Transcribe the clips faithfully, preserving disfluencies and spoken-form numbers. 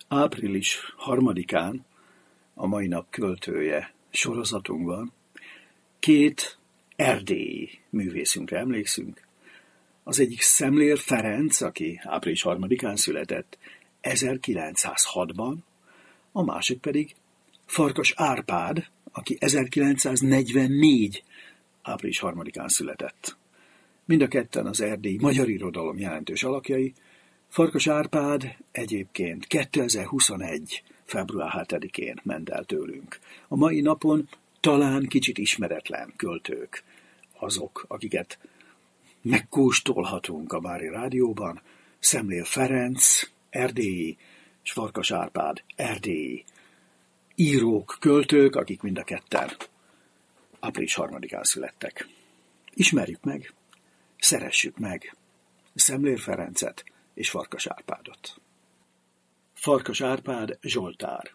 Április harmadikán, a mai nap költője sorozatunkban két erdélyi művészünkre emlékszünk. Az egyik Szemlér Ferenc, aki április harmadikán született ezerkilencszázhatban, a másik pedig Farkas Árpád, aki ezerkilencszáznegyvennégy. április harmadikán született. Mind a ketten az erdélyi magyar irodalom jelentős alakjai. Farkas Árpád egyébként kétezer-huszonegy. február hetedikén ment el tőlünk. A mai napon talán kicsit ismeretlen költők azok, akiket megkóstolhatunk a Mária Rádióban. Szemlér Ferenc, erdélyi, és Farkas Árpád, erdélyi írók, költők, akik mind a ketten április harmadikán születtek. Ismerjük meg, szeressük meg Szemlér Ferencet és Farkas Árpádot. Farkas Árpád Zsoltár.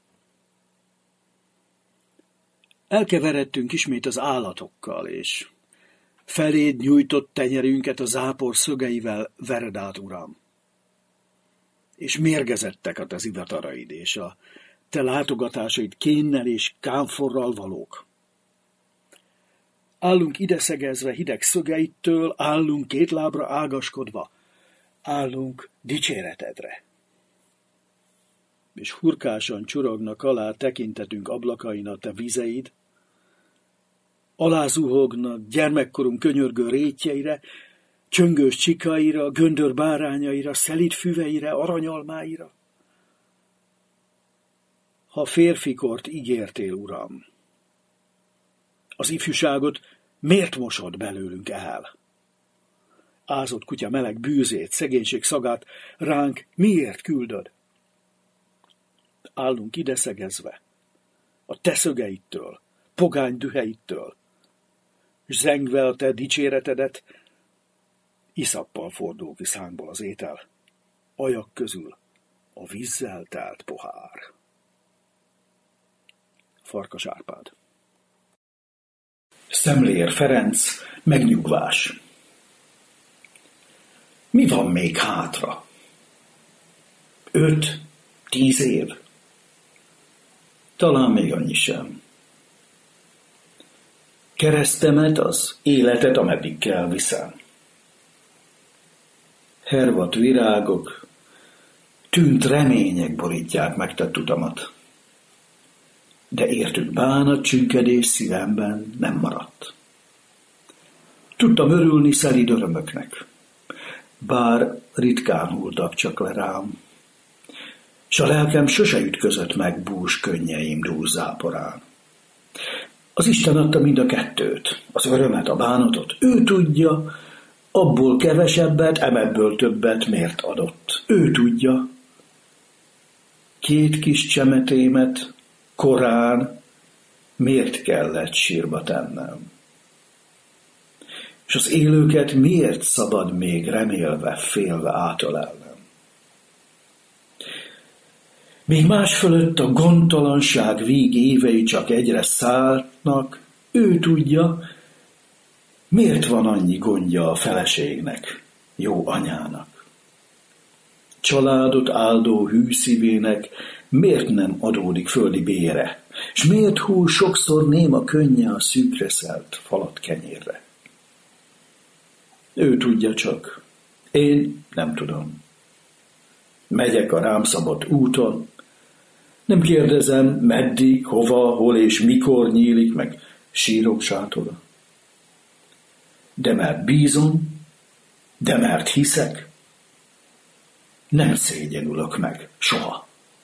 Elkeveredtünk ismét az állatokkal, és feléd nyújtott tenyerünket a zápor szögeivel vered át, Uram. És mérgezettek a te zivataraid, és a te látogatásaid kénnel és kámforral valók. Állunk ideszegezve hideg szögeittől, állunk két lábra ágaskodva, állunk dicséretedre. És hurkásan csurognak alá tekintetünk ablakain a te vizeid, alázuhognak gyermekkorunk könyörgő rétjeire, csöngős csikaira, göndör bárányaira, szelíd füveire, aranyalmáira. Ha férfikort ígértél, Uram, az ifjúságot miért mosod belőlünk el? Ázott kutya meleg bűzét, szegénység szagát ránk miért küldöd? Állunk ideszegezve a te szögeittől, pogány düheittől, és zengve a te dicséretedet, iszappal fordul ki szánkból az étel, ajak közül a vízzel telt pohár. Farkas Árpád. Szemlér Ferenc, megnyugvás. Mi van még hátra? Öt, tíz év? Talán még annyi sem. Keresztemet, az életet, ameddig kell viszem. Hervadt virágok, tűnt remények borítják megtett utamat. De értük bánat, csünkedés szívemben nem maradt. Tudtam örülni szelíd örömöknek, bár ritkán hulltak csak le rám, s a lelkem sose ütközött meg bús könnyeim dús záporán. Az Isten adta mind a kettőt, az örömet, a bánatot. Ő tudja, abból kevesebbet, emebből többet miért adott. Ő tudja. Két kis csemetémet korán miért kellett sírba tennem. És az élőket miért szabad még remélve, félve átölelnem. Míg más fölött a gondtalanság vég évei csak egyre szállnak, ő tudja, miért van annyi gondja a feleségnek, jó anyának. Családot áldó hű szívének miért nem adódik földi bére, s miért húl sokszor néma könnye a szűkre szelt falat kenyérre. Ő tudja csak, én nem tudom. Megyek a rám szabott úton, nem kérdezem, meddig, hova, hol és mikor nyílik meg sírok sátora. De mert bízom, de mert hiszek, nem szégyenülök meg soha.